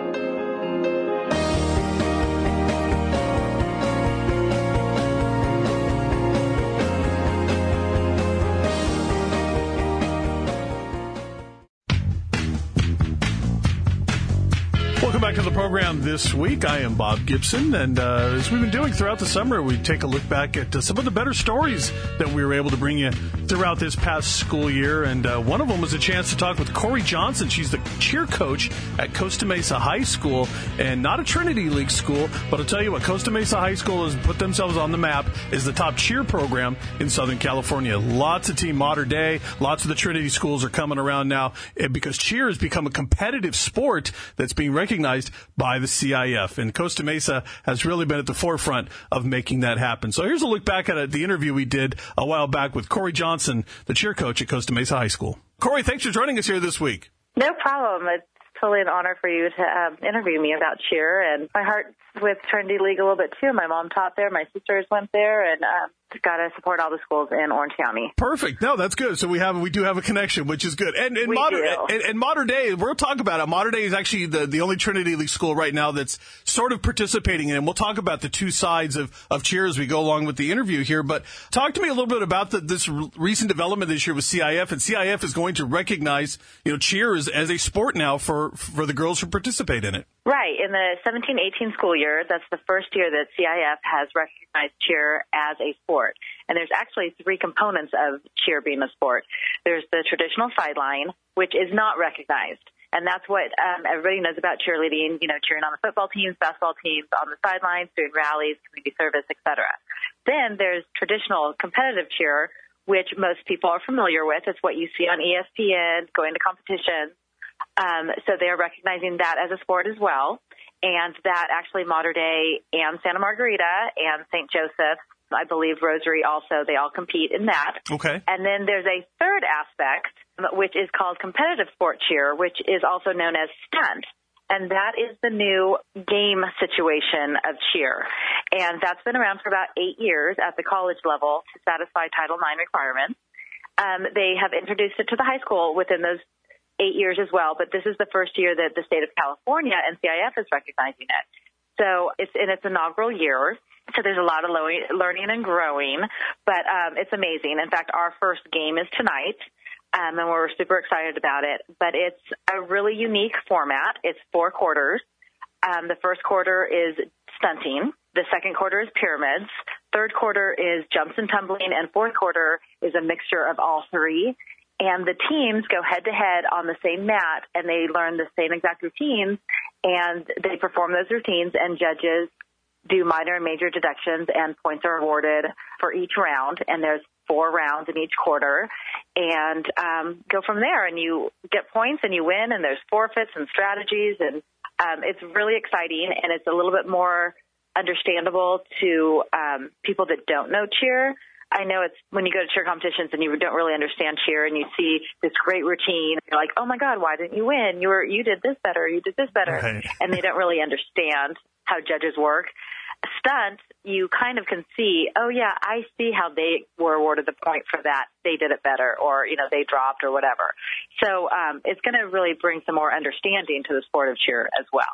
Welcome back to the program this week. I am Bob Gibson, and uh, as we've been doing throughout the summer, we take a look back at uh, some of the better stories that we were able to bring you throughout this past school year, and uh, one of them was a chance to talk with Corey Johnson. She's the cheer coach at Costa Mesa High School, and not a Trinity League school, but I'll tell you what, Costa Mesa High School has put themselves on the map as the top cheer program in Southern California. Lots of Team Mater Dei, lots of the Trinity schools are coming around now because cheer has become a competitive sport that's being recognized by the C I F, and Costa Mesa has really been at the forefront of making that happen. So here's a look back at the interview we did a while back with Corey Johnson, the cheer coach at Costa Mesa High School. Corey, thanks for joining us here this week. No problem. It's totally an honor for you to um, interview me about cheer, and my heart's with Trinity League a little bit too. My mom taught there, my sisters went there, and um, got to support all the schools in Orange County. Perfect. No, that's good. So we have we do have a connection, which is good. And, and we Mater do. And, and Mater Dei, we'll talk about it. Mater Dei is actually the, the only Trinity League school right now that's sort of participating in it. And we'll talk about the two sides of, of cheer as we go along with the interview here. But talk to me a little bit about the, this recent development this year with C I F. And C I F is going to recognize, you know, cheer as, as a sport now for, for the girls who participate in it. Right. In the seventeen eighteen school year, that's the first year that C I F has recognized cheer as a sport. And there's actually three components of cheer being a sport. There's the traditional sideline, which is not recognized. And that's what um, everybody knows about cheerleading, you know, cheering on the football teams, basketball teams, on the sidelines, doing rallies, community service, et cetera. Then there's traditional competitive cheer, which most people are familiar with. It's what you see on E S P N, going to competitions. Um, so they're recognizing that as a sport as well. And that actually Mater Dei and Santa Margarita and Saint Joseph, I believe Rosary also, they all compete in that. Okay. And then there's a third aspect, which is called competitive sport cheer, which is also known as stunt. And that is the new game situation of cheer. And that's been around for about eight years at the college level to satisfy Title nine requirements. Um, they have introduced it to the high school within those eight years as well, but this is the first year that the state of California and C I F is recognizing it. So it's in its inaugural year. So there's a lot of learning and growing, but um, it's amazing. In fact, our first game is tonight, um, and we're super excited about it. But it's a really unique format. It's four quarters. Um, the first quarter is stunting. The second quarter is pyramids. Third quarter is jumps and tumbling. And fourth quarter is a mixture of all three. And the teams go head-to-head on the same mat, and they learn the same exact routines, and they perform those routines, and judges do minor and major deductions, and points are awarded for each round, and there's four rounds in each quarter, and um, go from there, and you get points, and you win, and there's forfeits and strategies, and um, it's really exciting, and it's a little bit more understandable to um, people that don't know cheer. I know it's when you go to cheer competitions and you don't really understand cheer and you see this great routine, you're like, oh my God, why didn't you win? You were, you did this better, you did this better. Right. And they don't really understand how judges work. Stunt, you kind of can see, oh yeah, I see how they were awarded the point for that. They did it better, or, you know, they dropped or whatever. So um, it's going to really bring some more understanding to the sport of cheer as well.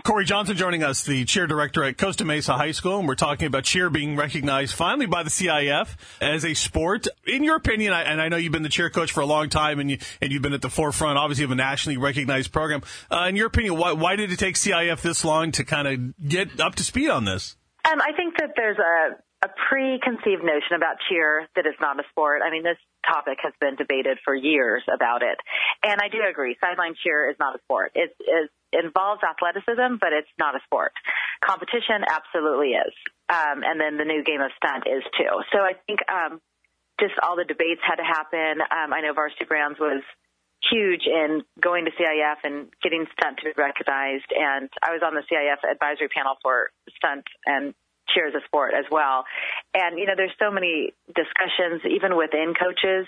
Corey Johnson joining us, the cheer director at Costa Mesa High School, and we're talking about cheer being recognized finally by the C I F as a sport. In your opinion, and I know you've been the cheer coach for a long time, and, you, and you've been at the forefront, obviously, of a nationally recognized program. Uh, in your opinion, why, why did it take C I F this long to kind of get up to speed on this? Um, I think that there's a, a preconceived notion about cheer that it's not a sport. I mean, this topic has been debated for years about it. And I do agree, sideline cheer is not a sport. It, it involves athleticism, but it's not a sport. Competition absolutely is. Um, and then the new game of stunt is too. So I think um, just all the debates had to happen. Um, I know Varsity Browns was huge in going to C I F and getting stunt to be recognized. And I was on the C I F advisory panel for stunt and cheer as a sport as well. And, you know, there's so many discussions, even within coaches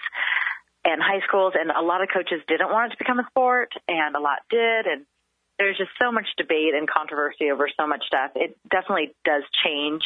and high schools, and a lot of coaches didn't want it to become a sport, and a lot did. And there's just so much debate and controversy over so much stuff. It definitely does change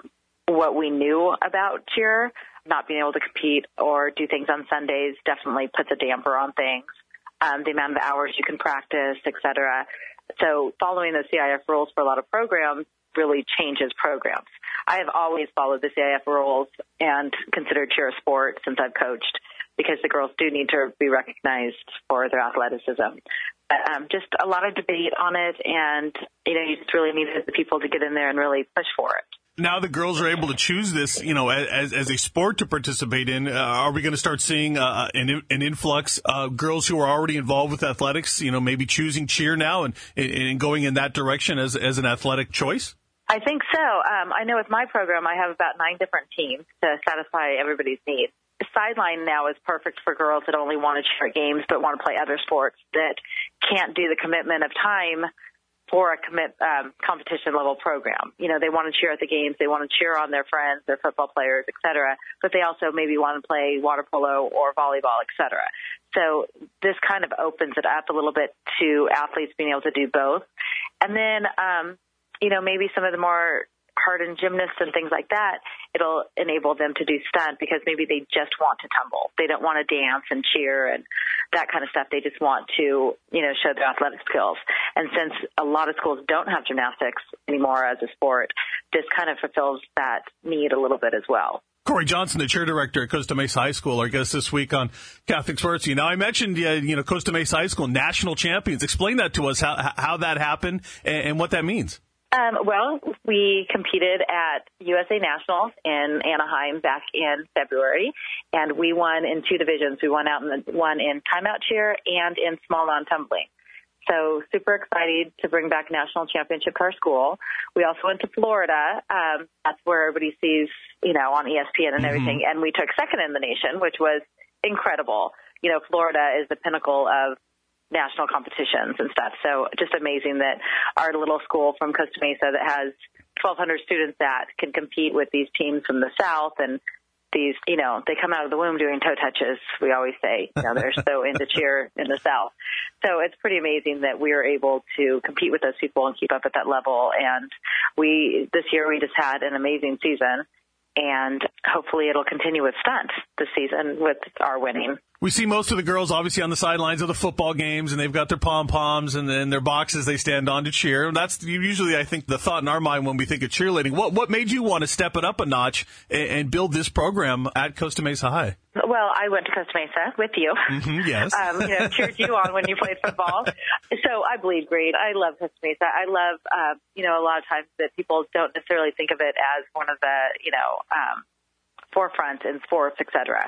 what we knew about cheer. Not being able to compete or do things on Sundays definitely puts a damper on things. Um, the amount of hours you can practice, et cetera. So following the C I F rules for a lot of programs really changes programs. I have always followed the C I F rules and considered cheer a sport since I've coached, because the girls do need to be recognized for their athleticism. Um, just a lot of debate on it, and you know, you just really needed the people to get in there and really push for it. Now the girls are able to choose this, you know, as as a sport to participate in. Uh, are we going to start seeing uh, an, an influx of girls who are already involved with athletics, you know, maybe choosing cheer now and, and going in that direction as as an athletic choice? I think so. Um, I know with my program, I have about nine different teams to satisfy everybody's needs. The sideline now is perfect for girls that only want to cheer at games but want to play other sports, that can't do the commitment of time for a commit um, competition level program. You know, they want to cheer at the games, they want to cheer on their friends, their football players, et cetera, but they also maybe want to play water polo or volleyball, et cetera. So this kind of opens it up a little bit to athletes being able to do both. And then, um, you know, maybe some of the more hardened gymnasts and things like that, it'll enable them to do stunt because maybe they just want to tumble. They don't want to dance and cheer and that kind of stuff. They just want to, you know, show their athletic skills. And since a lot of schools don't have gymnastics anymore as a sport, this kind of fulfills that need a little bit as well. Corey Johnson, the cheer director at Costa Mesa High School, our guest this week on Catholic Sports. Now, I mentioned, uh, you know, Costa Mesa High School, national champions. Explain that to us, how, how that happened and, and what that means. Um, well, we competed at U S A Nationals in Anaheim back in February, and we won in two divisions. We won out in the one in timeout cheer and in small non-tumbling. So super excited to bring back national championship to our school. We also went to Florida. Um, that's where everybody sees, you know, on E S P N and everything. Mm-hmm. And we took second in the nation, which was incredible. You know, Florida is the pinnacle of national competitions and stuff. So just amazing that our little school from Costa Mesa that has twelve hundred students that can compete with these teams from the South, and these, you know, they come out of the womb doing toe touches. We always say, you know, they're so into cheer in the South. So it's pretty amazing that we are able to compete with those people and keep up at that level. And we, this year we just had an amazing season, and hopefully it'll continue with stunt this season with our winning. We see most of the girls obviously on the sidelines of the football games, and they've got their pom-poms and then their boxes they stand on to cheer. And that's usually, I think, the thought in our mind when we think of cheerleading. What what made you want to step it up a notch and, and build this program at Costa Mesa High? Well, I went to Costa Mesa with you. Mm-hmm, yes. um, you know, cheered you on when you played football. So I bleed green. I love Costa Mesa. I love, uh, you know, a lot of times that people don't necessarily think of it as one of the, you know, um, forefront in sports, et cetera.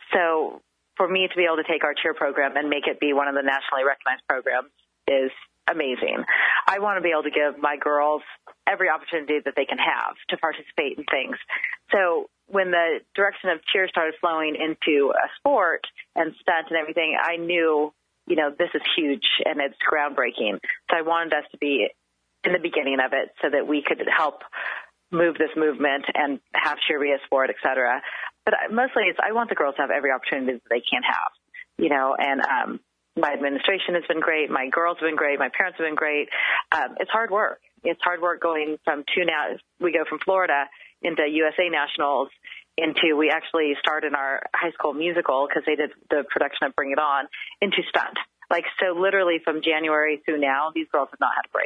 So for me to be able to take our cheer program and make it be one of the nationally recognized programs is amazing. I want to be able to give my girls every opportunity that they can have to participate in things. So when the direction of cheer started flowing into a sport and stunt and everything, I knew, you know, this is huge and it's groundbreaking. So I wanted us to be in the beginning of it so that we could help move this movement and have cheer be a sport, et cetera. But mostly it's, I want the girls to have every opportunity that they can have, you know, and um, my administration has been great. My girls have been great. My parents have been great. Um, it's hard work. It's hard work going from two now. We go from Florida into U S A Nationals into, we actually start in our high school musical because they did the production of Bring It On, into stunt. Like, so literally from January through now, these girls have not had a break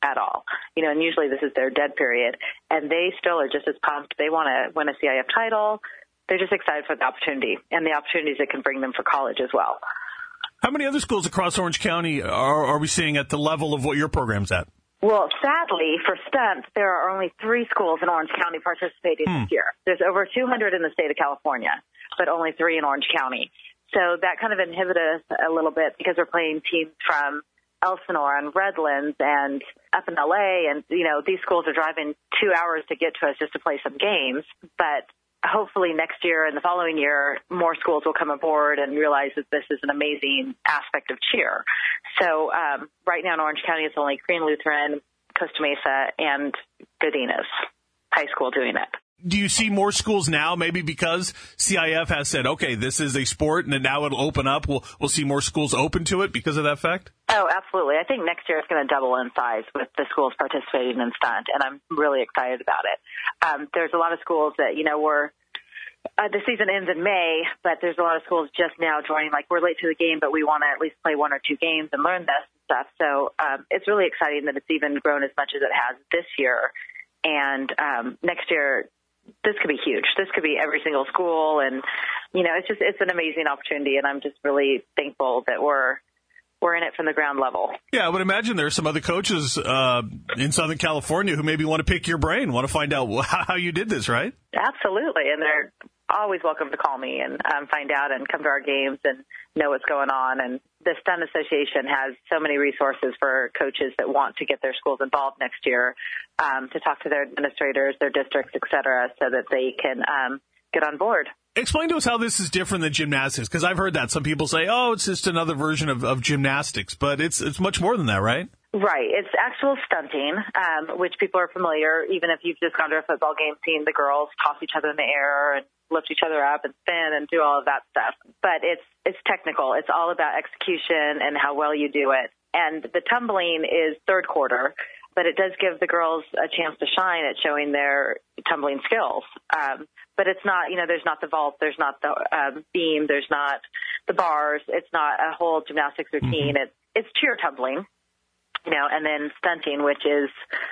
at all. You know, and usually this is their dead period, and they still are just as pumped. They want to win a C I F title. They're just excited for the opportunity and the opportunities it can bring them for college as well. How many other schools across Orange County are, are we seeing at the level of what your program's at? Well, sadly, for stunt, there are only three schools in Orange County participating hmm. this year. There's over two hundred in the state of California, but only three in Orange County. So that kind of inhibited us a little bit because we're playing teams from Elsinore and Redlands and up in L A, and, you know, these schools are driving two hours to get to us just to play some games. But hopefully next year and the following year, more schools will come aboard and realize that this is an amazing aspect of cheer. So um, right now in Orange County, it's only Korean Lutheran, Costa Mesa, and Godinez High School doing it. Do you see more schools now, maybe because C I F has said, okay, this is a sport, and then now it'll open up? We'll, we'll see more schools open to it because of that fact? Oh, absolutely. I think next year it's going to double in size with the schools participating in stunt, and I'm really excited about it. Um, there's a lot of schools that, you know, were uh, the season ends in May, but there's a lot of schools just now joining, like, we're late to the game, but we want to at least play one or two games and learn this and stuff. So um, it's really exciting that it's even grown as much as it has this year. And um, next year, this could be huge. This could be every single school. And, you know, it's just, it's an amazing opportunity. And I'm just really thankful that we're, we're in it from the ground level. Yeah, I would imagine there are some other coaches uh, in Southern California who maybe want to pick your brain, want to find out how you did this, right? Absolutely. And they're always welcome to call me and um, find out and come to our games and know what's going on. And the Stunt Association has so many resources for coaches that want to get their schools involved next year, um, to talk to their administrators, their districts, et cetera, so that they can um, get on board. Explain to us how this is different than gymnastics, because I've heard that. Some people say, oh, it's just another version of, of gymnastics, but it's it's much more than that, right? Right. It's actual stunting, um, which people are familiar, even if you've just gone to a football game, seeing the girls toss each other in the air and lift each other up and spin and do all of that stuff. But it's it's technical. It's all about execution and how well you do it. And the tumbling is third quarter, but it does give the girls a chance to shine at showing their tumbling skills. Um, but it's not, you know, there's not the vault, there's not the um, beam, there's not the bars, it's not a whole gymnastics routine. Mm-hmm. It's it's cheer tumbling, you know, and then stunting, which is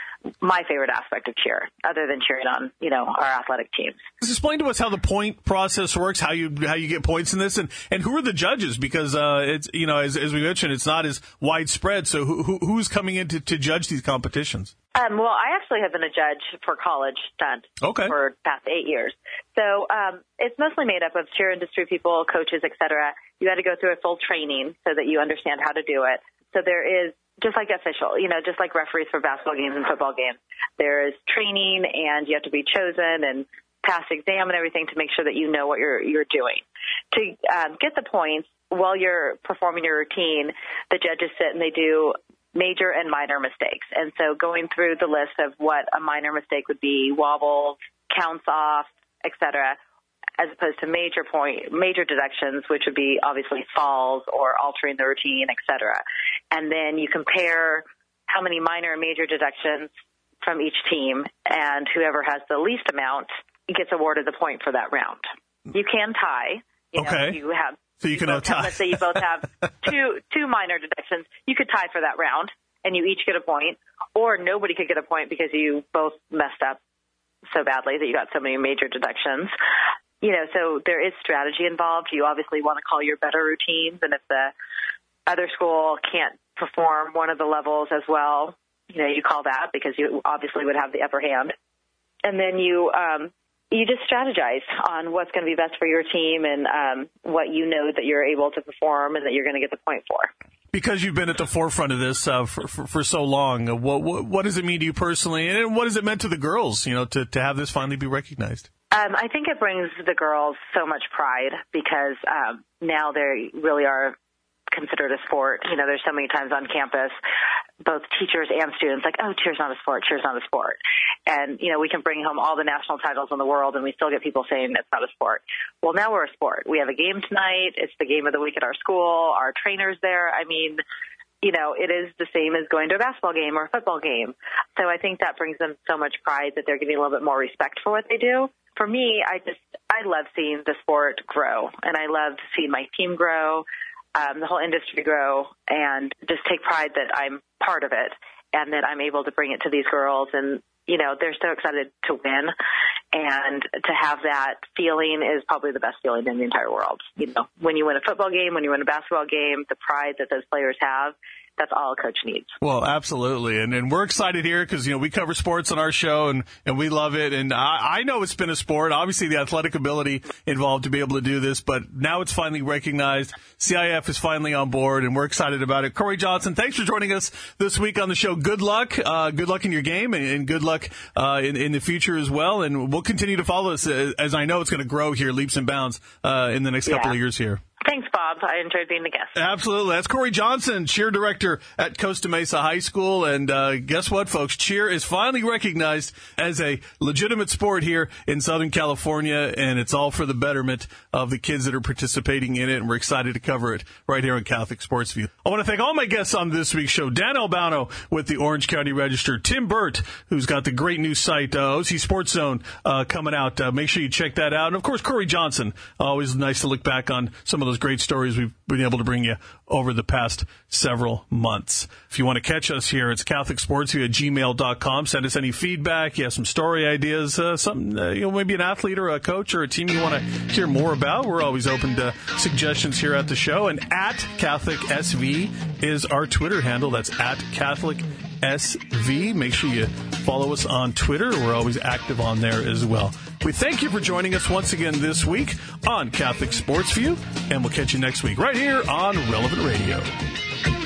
my favorite aspect of cheer, other than cheering on, you know, our athletic teams. Explain to us how the point process works, how you how you get points in this, and, and who are the judges? Because uh, it's, you know, as, as we mentioned, it's not as widespread. So who, who who's coming in to, to judge these competitions? Um, well, I actually have been a judge for college stunt okay. for the past eight years. So um, it's mostly made up of cheer industry people, coaches, et cetera. You had to go through a full training so that you understand how to do it. So there is, just like official, you know, just like referees for basketball games and football games, there is training and you have to be chosen and pass exam and everything to make sure that you know what you're you're doing. To um, get the points while you're performing your routine, the judges sit and they do major and minor mistakes. And so going through the list of what a minor mistake would be, wobbles, counts off, et cetera, as opposed to major point, major deductions, which would be obviously falls or altering the routine, et cetera. And then you compare how many minor and major deductions from each team, and whoever has the least amount gets awarded the point for that round. You can tie. You okay. Know, you have, so you, you can have tie. Let's say you both have two two minor deductions. You could tie for that round, and you each get a point, or nobody could get a point because you both messed up so badly that you got so many major deductions. You know, so there is strategy involved. You obviously want to call your better routines, and if the other school can't perform one of the levels as well, you know, you call that because you obviously would have the upper hand. And then you um, you just strategize on what's going to be best for your team and um, what you know that you're able to perform and that you're going to get the point for. Because you've been at the forefront of this uh, for, for for so long, what, what what does it mean to you personally, and what has it meant to the girls, you know, to, to have this finally be recognized? Um, I think it brings the girls so much pride because um, now they really are considered a sport. You know, there's so many times on campus, both teachers and students like, oh, cheer's not a sport, cheer's not a sport. And, you know, we can bring home all the national titles in the world and we still get people saying it's not a sport. Well, now we're a sport. We have a game tonight. It's the game of the week at our school. Our trainer's there. I mean, you know, it is the same as going to a basketball game or a football game. So I think that brings them so much pride that they're getting a little bit more respect for what they do. For me, I just, I love seeing the sport grow, and I love seeing my team grow, um, the whole industry grow, and just take pride that I'm part of it. and that I'm able to bring it to these girls. And, you know, they're so excited to win. And to have that feeling is probably the best feeling in the entire world. You know, when you win a football game, when you win a basketball game, the pride that those players have, that's all a coach needs. Well, absolutely. And, and we're excited here because, you know, we cover sports on our show and, and we love it. And I, I know it's been a sport, obviously the athletic ability involved to be able to do this, but now it's finally recognized. C I F is finally on board and we're excited about it. Corey Johnson, thanks for joining us this week on the show. Good luck. Uh, good luck in your game and, and good luck uh, in, in the future as well. And we'll continue to follow this as, as I know it's going to grow here leaps and bounds uh, in the next yeah. couple of years here. Thanks, Bob. I enjoyed being the guest. Absolutely. That's Corey Johnson, cheer director at Costa Mesa High School. And uh, guess what, folks? Cheer is finally recognized as a legitimate sport here in Southern California, and it's all for the betterment of the kids that are participating in it, and we're excited to cover it right here on Catholic Sports View. I want to thank all my guests on this week's show. Dan Albano with the Orange County Register, Tim Burt, who's got the great new site, uh, O C Sports Zone, uh, coming out. Uh, make sure you check that out. And, of course, Corey Johnson. Always nice to look back on some of those great stories we've been able to bring you over the past several months. If you want to catch us here, it's Catholic Sports View at gmail dot com. Send us any feedback. You have some story ideas, uh, something, uh, you know, maybe an athlete or a coach or a team you want to hear more about. We're always open to suggestions here at the show. And at Catholic S V is our Twitter handle. That's at Catholic S V. Make sure you follow us on Twitter. We're always active on there as well. We thank you for joining us once again this week on Catholic Sports View, and we'll catch you next week right here on Relevant Radio.